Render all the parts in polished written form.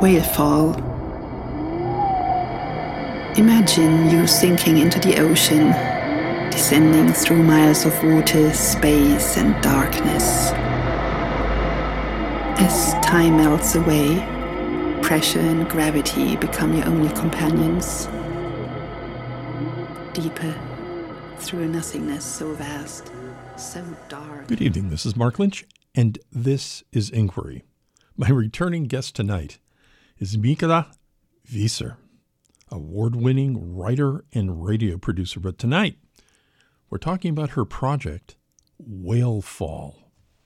whale fall. Imagine you sinking into the ocean, descending through miles of water, space, and darkness. As time melts away, pressure and gravity become your only companions. Deeper, through a nothingness so vast, so dark. Good evening, this is Mark Lynch, and this is Inquiry. My returning guest tonight is Mikaela Wieser, award-winning writer and radio producer. But tonight, we're talking about her project, Whale Fall.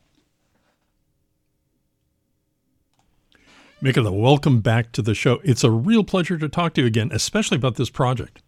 Mikaela, welcome back to the show. It's a real pleasure to talk to you again, especially about this project.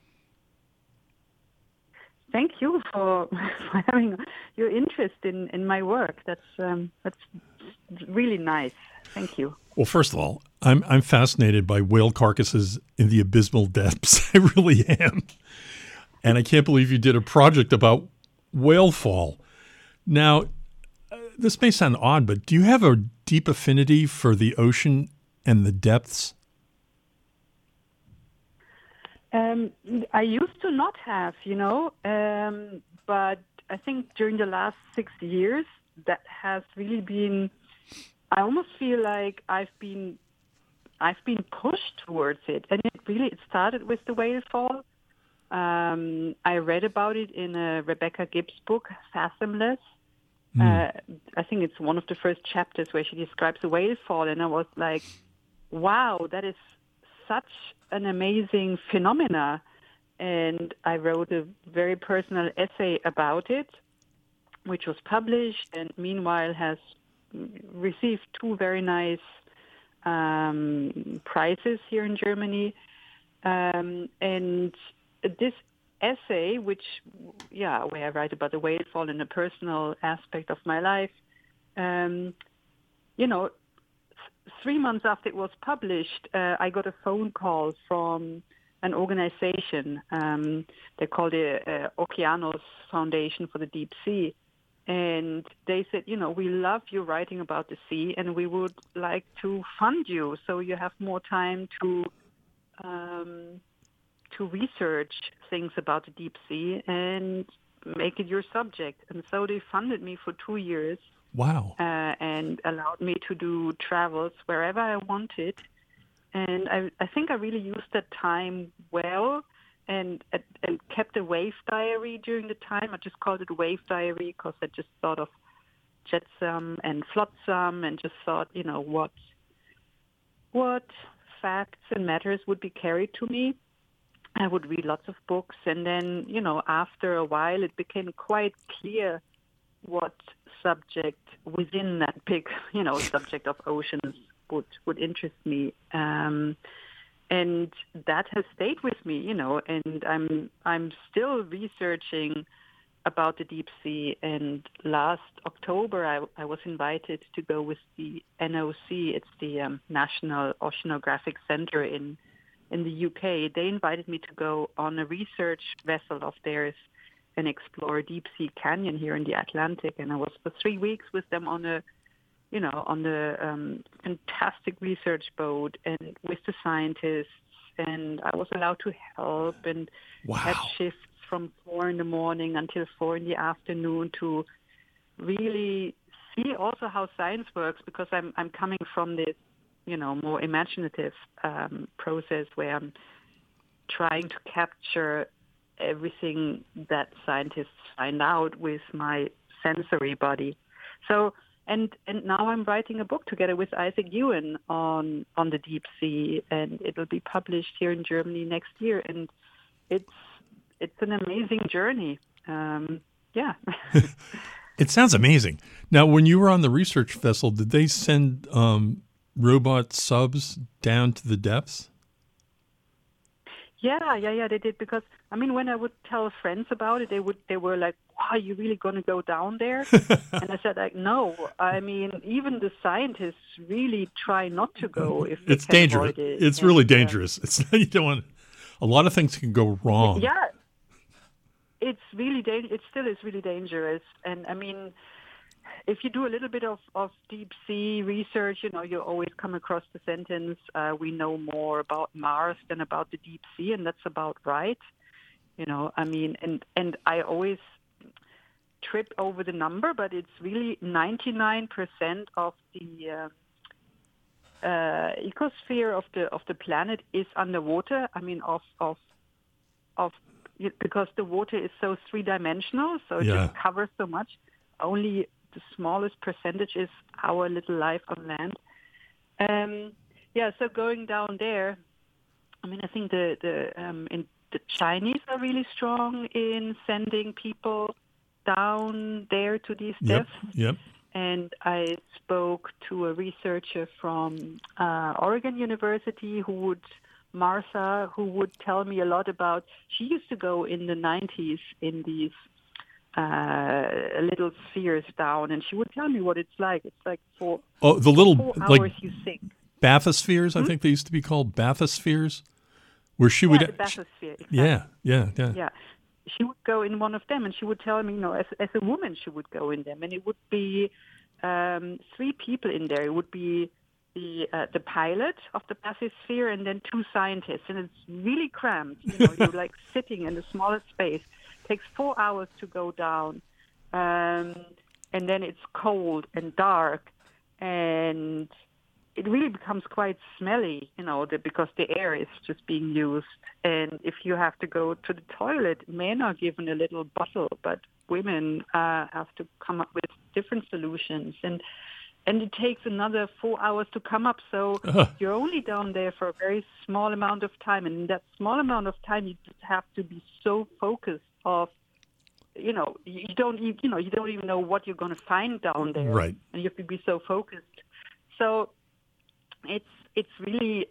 Thank you for having your interest in my work. That's really nice. Thank you. Well, first of all, I'm fascinated by whale carcasses in the abysmal depths. I really am. And I can't believe you did a project about whale fall. Now, this may sound odd, but do you have a deep affinity for the ocean and the depths? I used to not have, but I think during the last 6 years, that has really been, I almost feel like I've been pushed towards it. And it started with the whale fall. I read about it in a Rebecca Gibbs book, Fathomless. I think it's one of the first chapters where she describes the whale fall. And I was like, wow, that is such an amazing phenomena. And I wrote a very personal essay about it, which was published and meanwhile has received 2 very nice prizes here in Germany. And this essay, where I write about the whale fall in a personal aspect of my life, 3 months after it was published, I got a phone call from an organization. They call the Okeanos Foundation for the Deep Sea. And they said, we love you writing about the sea, and we would like to fund you so you have more time to research things about the deep sea and make it your subject. And so they funded me for 2 years. Wow. And allowed me to do travels wherever I wanted. And I think I really used that time well and kept a wave diary during the time. I just called it a wave diary because I just thought of jetsam and flotsam and just thought, what facts and matters would be carried to me. I would read lots of books. And then, after a while, it became quite clear what subject within that big, subject of oceans would interest me, and that has stayed with me, and I'm still researching about the deep sea. And last October, I was invited to go with the NOC. It's the National Oceanographic Center in the UK. They invited me to go on a research vessel of theirs and explore Deep Sea Canyon here in the Atlantic. And I was for 3 weeks with them on the fantastic research boat and with the scientists. And I was allowed to help and had shifts from 4 a.m. until 4 p.m. to really see also how science works, because I'm coming from this, more imaginative process where I'm trying to capture everything that scientists find out with my sensory body. So, and now I'm writing a book together with Isaac Ewan on the deep sea, and it'll be published here in Germany next year. And it's an amazing journey. It sounds amazing. Now, when you were on the research vessel, did they send robot subs down to the depths? Yeah, they did, because when I would tell friends about it, they were like, "Wow, are you really going to go down there?" And I said, like, no. Even the scientists really try not to go if they it's can dangerous. avoid it. It's really dangerous. It's you don't want. A lot of things can go wrong. Yeah, it's really it still is really dangerous, and if you do a little bit of deep sea research, you always come across the sentence, we know more about Mars than about the deep sea, and that's about right. And I always trip over the number, but it's really 99% of the ecosphere of the planet is underwater. Because the water is so three-dimensional, so it just covers so much. Only the smallest percentage is our little life on land. So going down there, I think the Chinese are really strong in sending people down there to these depths. Yep. And I spoke to a researcher from Oregon University Martha, who would tell me a lot about, she used to go in the 90s in these little spheres down, and she would tell me what it's like. It's like for 4 hours you sink. Bathyspheres, I think they used to be called bathyspheres, where she would... the bathysphere, exactly. Yeah. She would go in one of them, and she would tell me, as a woman, she would go in them, and it would be 3 people in there. It would be the pilot of the bathysphere and then 2 scientists, and it's really cramped. You're like sitting in the smallest space. It takes 4 hours to go down, and then it's cold and dark, and it really becomes quite smelly, because the air is just being used. And if you have to go to the toilet, men are given a little bottle, but women have to come up with different solutions. And it takes another 4 hours to come up. So you're only down there for a very small amount of time. And in that small amount of time, you just have to be so focused you don't even know what you're going to find down there. Right. And you have to be so focused. So it's really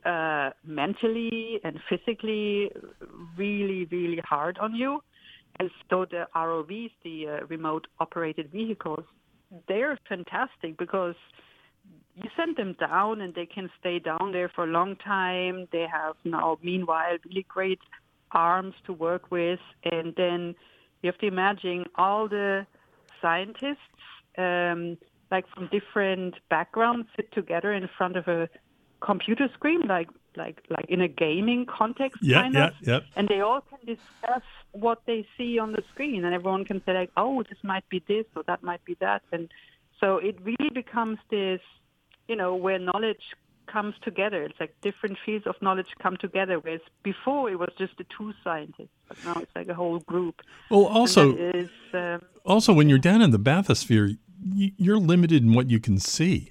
mentally and physically really, really hard on you. And so the ROVs, the remote operated vehicles, they're fantastic because you send them down and they can stay down there for a long time. They have now, meanwhile, really great arms to work with. And then you have to imagine all the scientists, like from different backgrounds, sit together in front of a computer screen, like in a gaming context, kind of. And they all can discuss what they see on the screen, and everyone can say like, "Oh, this might be this, or that might be that." And so it really becomes this, where knowledge comes together. It's like different fields of knowledge come together. Whereas before it was just the 2 scientists, but now it's like a whole group. Well, also when you're down in the bathysphere, you're limited in what you can see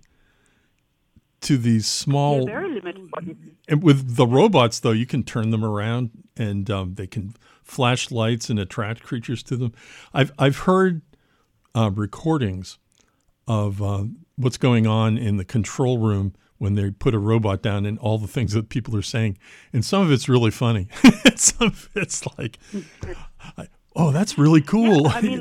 to these small... You're very limited what you can see. And with the robots, though, you can turn them around and they can flash lights and attract creatures to them. I've heard recordings of what's going on in the control room when they put a robot down and all the things that people are saying. And some of it's really funny. Some of it's like, oh, that's really cool.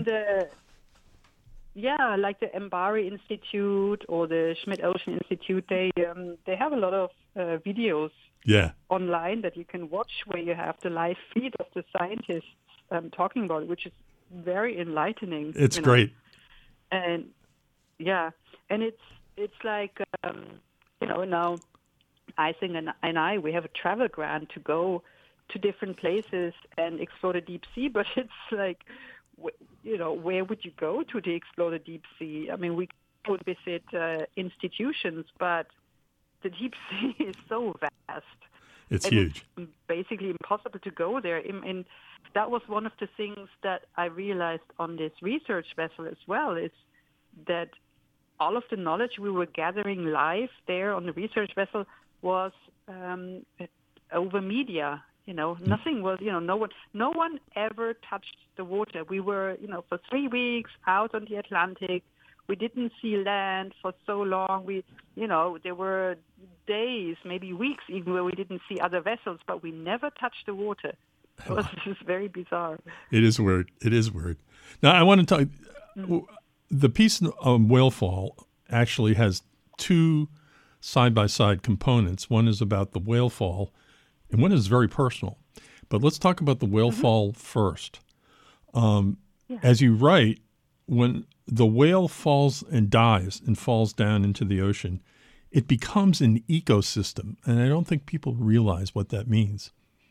Yeah, like the Mbari Institute or the Schmidt Ocean Institute, they have a lot of videos online that you can watch where you have the live feed of the scientists talking about it, which is very enlightening. It's great. And and it's like now Ising and I, we have a travel grant to go to different places and explore the deep sea, but it's like, where would you go to explore the deep sea? I mean, we would visit institutions, but the deep sea is so vast. It's huge. It's basically impossible to go there. And that was one of the things that I realized on this research vessel as well, is that all of the knowledge we were gathering live there on the research vessel was over media. Nothing was, no one ever touched the water. We were, for 3 weeks out on the Atlantic. We didn't see land for so long. There were days, maybe weeks even, where we didn't see other vessels, but we never touched the water. It was just very bizarre. It is weird. Now, I want to tell you, the piece on whale fall actually has 2 side-by-side components. One is about the whale fall, and one is very personal. But let's talk about the whale fall first. As you write, when the whale falls and dies and falls down into the ocean, it becomes an ecosystem. And I don't think people realize what that means.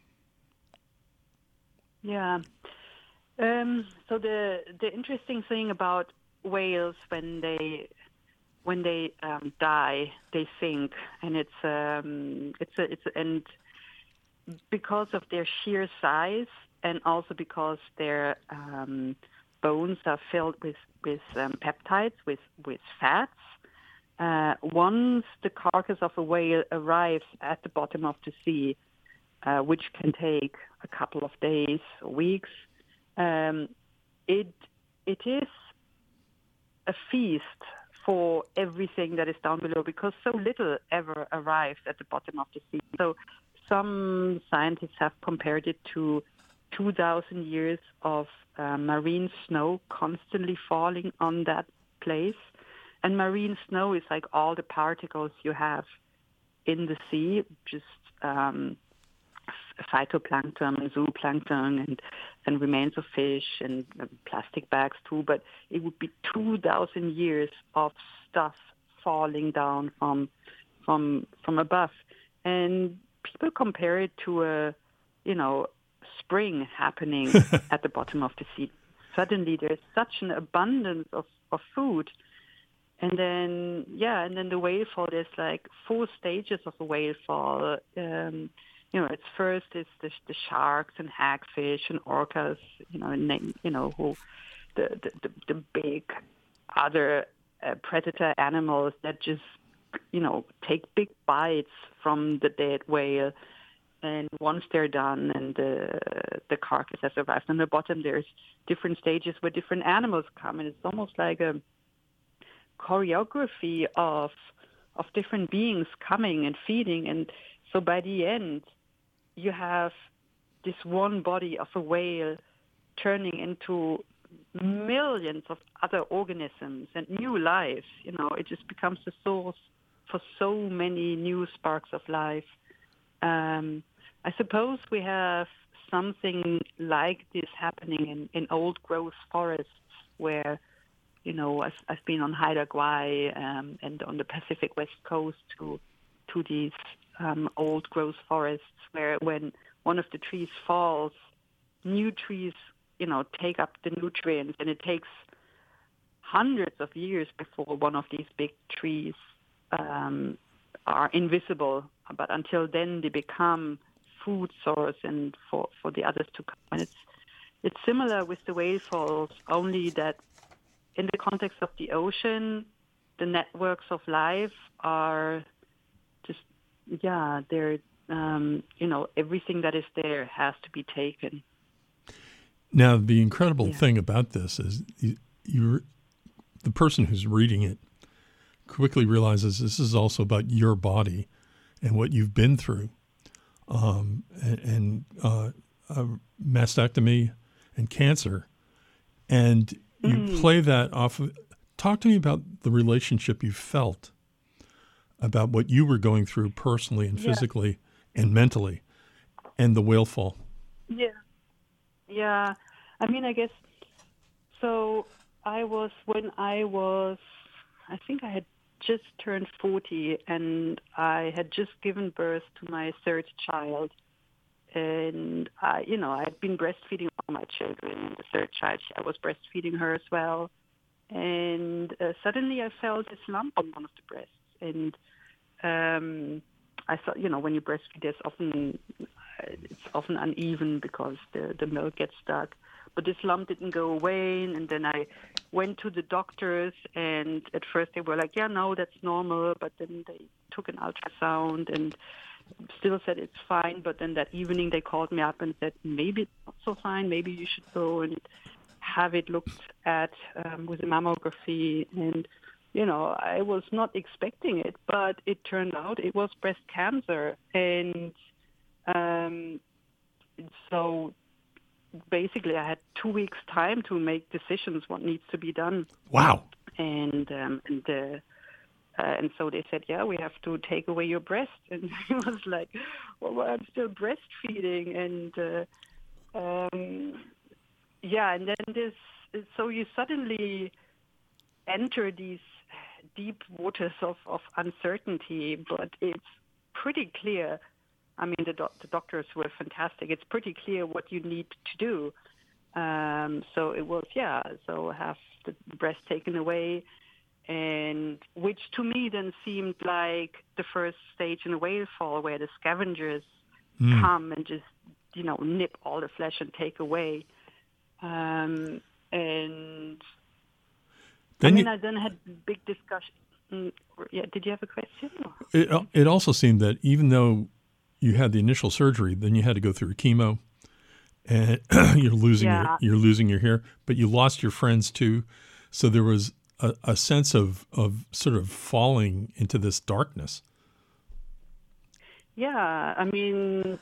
Yeah. So the interesting thing about whales when they die, they sink, and and because of their sheer size, and also because their bones are filled with peptides, with fats. Once the carcass of a whale arrives at the bottom of the sea, which can take a couple of days or weeks, it is a feast for everything that is down below, because so little ever arrives at the bottom of the sea. So some scientists have compared it to 2,000 years of marine snow constantly falling on that place. And marine snow is like all the particles you have in the sea, just phytoplankton and zooplankton and remains of fish and plastic bags too. But it would be 2,000 years of stuff falling down from above. And people compare it to a, spring happening at the bottom of the sea. Suddenly there's such an abundance of food. And then the whale fall, there's like 4 stages of a whale fall. It's first is the sharks and hagfish and orcas, who the big other predator animals that just, take big bites from the dead whale. And once they're done and the carcass has arrived on the bottom, there's different stages where different animals come. And it's almost like a choreography of different beings coming and feeding. And so by the end, you have this one body of a whale turning into millions of other organisms and new lives. It just becomes the source for so many new sparks of life. I suppose we have something like this happening in old growth forests where, I've been on Haida Gwaii and on the Pacific West Coast to these old growth forests where when one of the trees falls, new trees, take up the nutrients, and it takes hundreds of years before one of these big trees are invisible. But until then, they become food source and for the others to come. And it's similar with the whale falls, only that in the context of the ocean, the networks of life are just, they're, everything that is there has to be taken. Now, the incredible thing about this is the person who's reading it quickly realizes this is also about your body and what you've been through, and mastectomy and cancer. And you play that off of. Talk to me about the relationship you felt about what you were going through personally and physically and mentally, and the whale fall. Yeah. I mean, I guess, so I think I had just turned 40, and I had just given birth to my 3rd child. And I'd been breastfeeding all my children, and the 3rd child, I was breastfeeding her as well. And suddenly I felt this lump on one of the breasts. And I thought, when you breastfeed, it's often uneven because the milk gets stuck. But this lump didn't go away, and then I went to the doctors, and at first they were like, no, that's normal, but then they took an ultrasound and still said it's fine. But then that evening they called me up and said, maybe it's not so fine, maybe you should go and have it looked at with a mammography. And, I was not expecting it, but it turned out it was breast cancer. And so basically I had 2 weeks time to make decisions what needs to be done. Wow. And so they said, we have to take away your breast. And I was like, well, I'm still breastfeeding. And and then so you suddenly enter these deep waters of uncertainty, but it's pretty clear. I mean, the doctors were fantastic. It's pretty clear what you need to do. So it was, so have the breast taken away, and which to me then seemed like the first stage in a whale fall, where the scavengers come and just, nip all the flesh and take away. And then I then had big discussion. Yeah, did you have a question? It also seemed that even though you had the initial surgery, then you had to go through chemo, and you're losing your hair, but you lost your friends too. So there was a sense of sort of falling into this darkness. Yeah, I mean,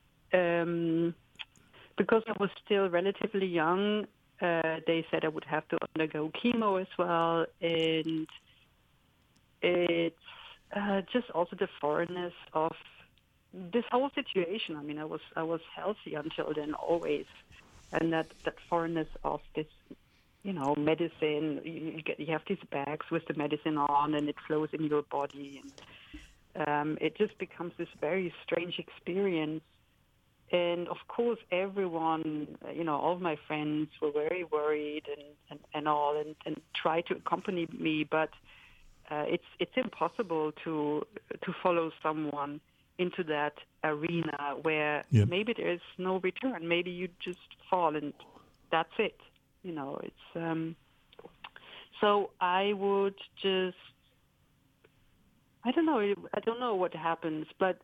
because I was still relatively young, they said I would have to undergo chemo as well, and it's just also the foreignness of this whole situation. I mean, I was healthy until then, always, and that foreignness of this, medicine. You have these bags with the medicine on, and it flows in your body, and it just becomes this very strange experience. And of course, everyone, all of my friends were very worried and all, and tried to accompany me, but it's impossible to follow someone into that arena where maybe there is no return. Maybe you just fall and that's it. It's so I would just, I don't know what happens, but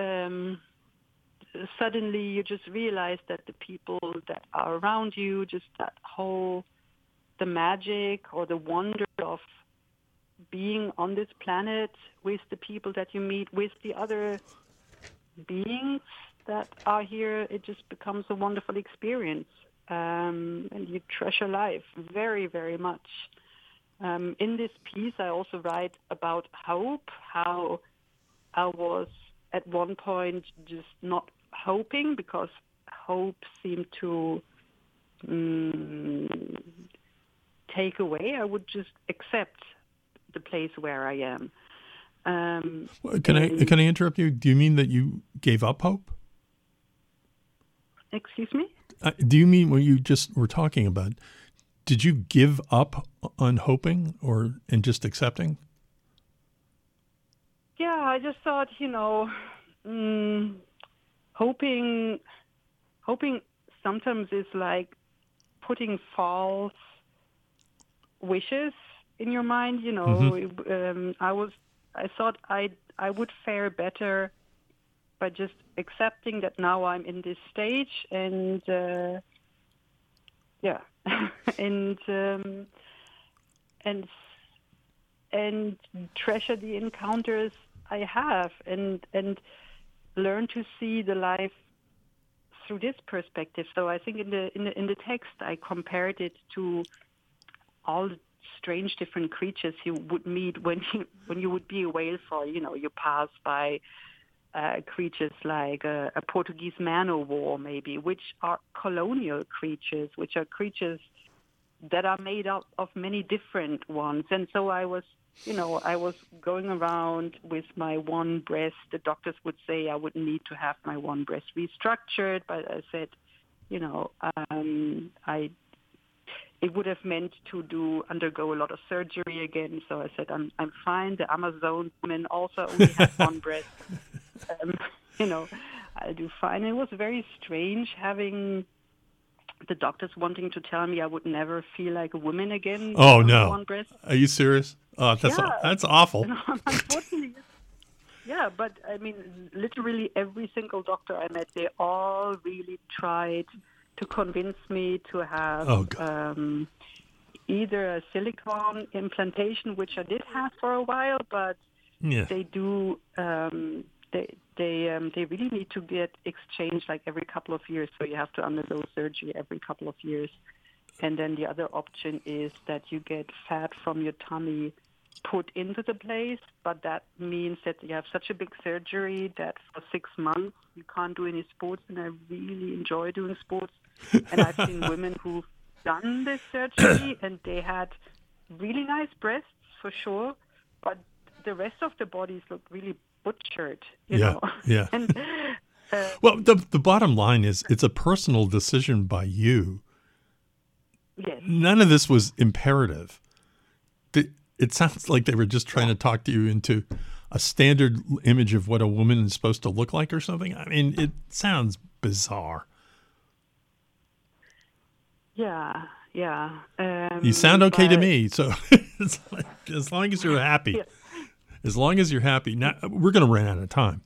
suddenly you just realize that the people that are around you, just the magic or the wonder of being on this planet with the people that you meet, with the other beings that are here, it just becomes a wonderful experience. And you treasure life very, very much. In this piece, I also write about hope, how I was at one point just not hoping, because hope seemed to take away. I would just accept the place where I am. Can I interrupt you? Do you mean that you gave up hope? Excuse me? Do you mean what you just were talking about? Did you give up on hoping and just accepting? Yeah, I just thought, hoping sometimes is like putting false wishes in your mind. I thought I would fare better by just accepting that now I'm in this stage, and and treasure the encounters I have, and learn to see the life through this perspective. So I think in the text I compared it to all the strange different creatures you would meet when you would be a whale fall. You pass by creatures like a Portuguese man-o-war, maybe, which are colonial creatures, which are creatures that are made up of many different ones. And so I was going around with my one breast. The doctors would say I would need to have my one breast restructured, but I said, it would have meant to undergo a lot of surgery again. So I said, I'm fine. The Amazon women also only have one breast. I'll do fine. It was very strange having the doctors wanting to tell me I would never feel like a woman again. Oh, no. One breast. Are you serious? That's awful. Unfortunately, yeah, but I mean, literally every single doctor I met, they all really tried to convince me to have either a silicone implantation, which I did have for a while, but they do. They really need to get exchanged like every couple of years, so you have to undergo surgery every couple of years. And then the other option is that you get fat from your tummy put into the place, but that means that you have such a big surgery that for 6 months you can't do any sports, and I really enjoy doing sports. And I've seen women who done this surgery, and they had really nice breasts for sure, but the rest of the bodies looked really butchered, you know. Yeah. And, well, the bottom line is it's a personal decision by you. yes. None of this was imperative. It sounds like they were just trying to talk to you into a standard image of what a woman is supposed to look like or something. I mean, it sounds bizarre. Yeah. You sound okay to me, so as long as you're happy. Yeah. As long as you're happy. Now, we're going to run out of time.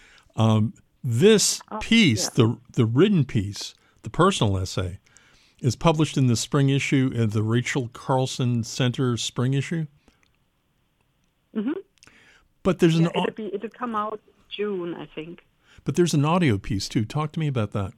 This piece, the written piece, the personal essay, is published in the spring issue of the Rachel Carlson Center spring issue. Mm-hmm. But there's It'll come out June, I think. But there's an audio piece too. Talk to me about that.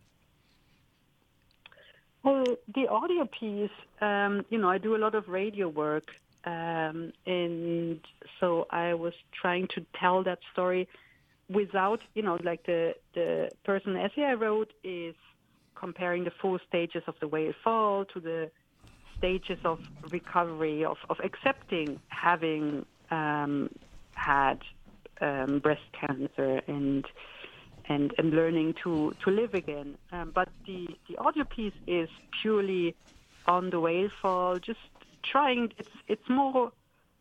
Well, the audio piece, I do a lot of radio work, and so I was trying to tell that story without, like the personal essay I wrote is comparing the 4 stages of the whale fall to the stages of recovery, of accepting having had breast cancer and learning to live again. But the audio piece is purely on the whale fall, just trying. It's more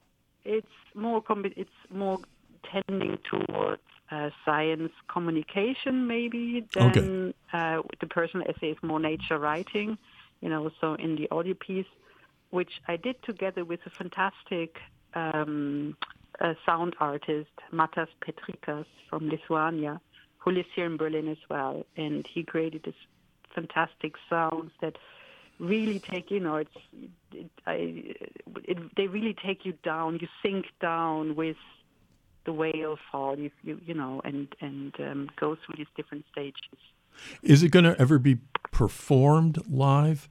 tending towards science communication maybe than the personal essay is more nature writing. So in the audio piece, which I did together with a fantastic sound artist, Matas Petrikas from Lithuania, who lives here in Berlin as well, and he created this fantastic sounds that really take, they really take you down. You sink down with the whale fall, and go through these different stages. Is it going to ever be performed live?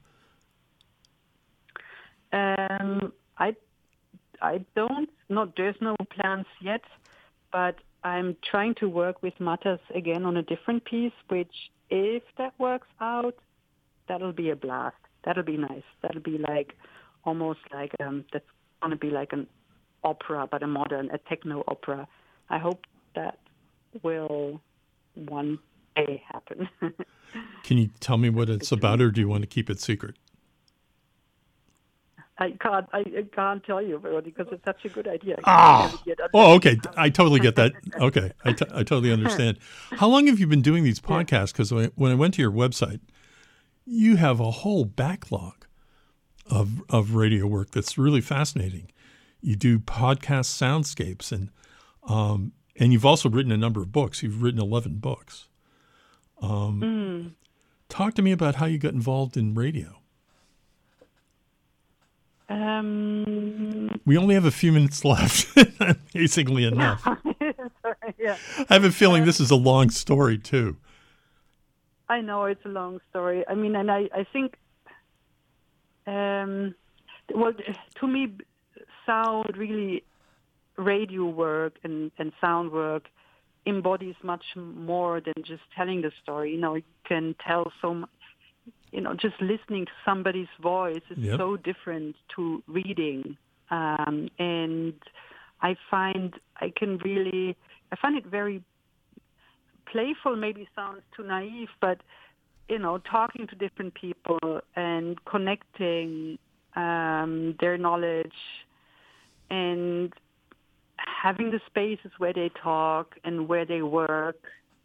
I don't. There's no plans yet, but I'm trying to work with Matas again on a different piece, which, if that works out, that'll be a blast. That'll be nice. That'll be like almost like that's going to be like an opera, but a techno opera. I hope that will one day happen. Can you tell me what it's about, or do you want to keep it secret? I can't tell you about it because it's such a good idea. Okay. I totally get that. Okay. I totally understand. How long have you been doing these podcasts? Because when I went to your website, you have a whole backlog of radio work that's really fascinating. You do podcast soundscapes, and you've also written a number of books. You've written 11 books. Talk to me about how you got involved in radio. We only have a few minutes left, amazingly enough. Sorry, yeah. I have a feeling this is a long story, too. I know it's a long story. I mean, and I think, to me, sound really, radio work and sound work embodies much more than just telling the story. You can tell so much. Just listening to somebody's voice is so different to reading. And I find it very playful, maybe sounds too naive, but, talking to different people and connecting their knowledge and having the spaces where they talk and where they work,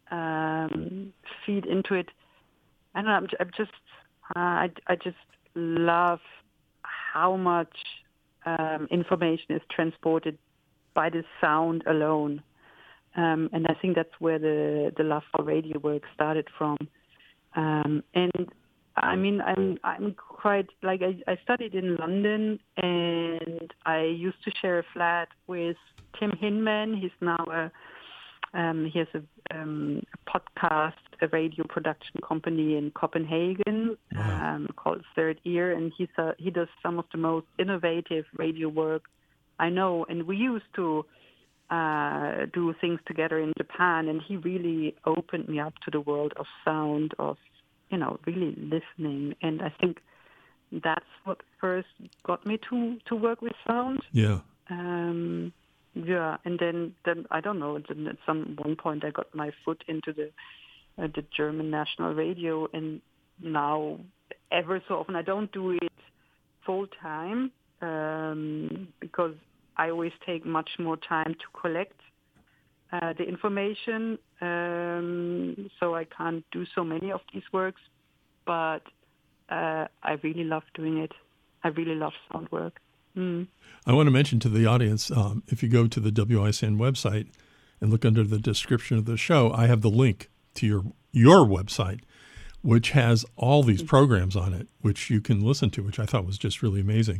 feed into it. I don't know, I just love how much information is transported by the sound alone, and I think that's where the love for radio work started from. And I mean, I'm quite like I studied in London, and I used to share a flat with Tim Hinman. He's now he has a podcast, a radio production company in Copenhagen called Third Ear, and he does some of the most innovative radio work I know. And we used to do things together in Japan, and he really opened me up to the world of sound, of really listening. And I think that's what first got me to work with sound. Yeah. And then I don't know. Then at one point, I got my foot into the German national radio, and now ever so often I don't do it full time because I always take much more time to collect the information, so I can't do so many of these works. But I really love doing it. I really love sound work. I want to mention to the audience, if you go to the WICN website and look under the description of the show, I have the link to your website, which has all these programs on it, which you can listen to, which I thought was just really amazing.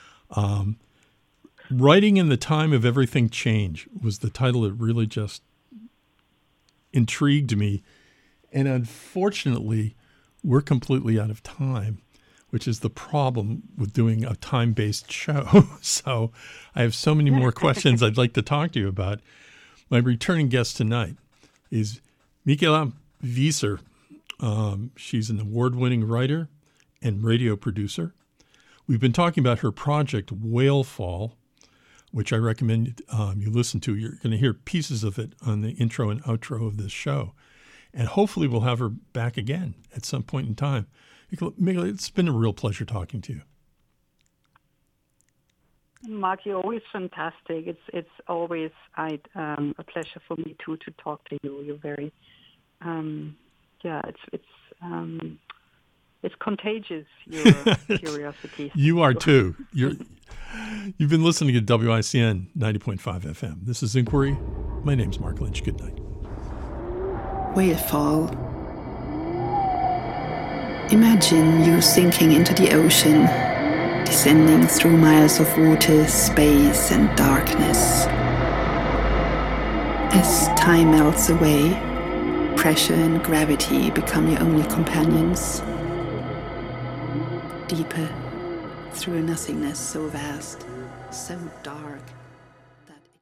Writing in the Time of Everything Change was the title that really just intrigued me. And unfortunately, we're completely out of time, which is the problem with doing a time-based show. So I have so many more questions I'd like to talk to you about. My returning guest tonight is Michaela Wieser. She's an award-winning writer and radio producer. We've been talking about her project, Whalefall, which I recommend you listen to. You're going to hear pieces of it on the intro and outro of this show. And hopefully we'll have her back again at some point in time. Michaela, it's been a real pleasure talking to you. Mark, you're always fantastic. It's always a pleasure for me to talk to you. You're very, it's contagious, your curiosity. You are too. You've been listening to WICN 90.5 FM. This is Inquiry. My name's Mark Lynch. Good night. Whalefall. Imagine you sinking into the ocean, descending through miles of water, space, and darkness. As time melts away, pressure and gravity become your only companions. Deeper, through a nothingness so vast, so dark.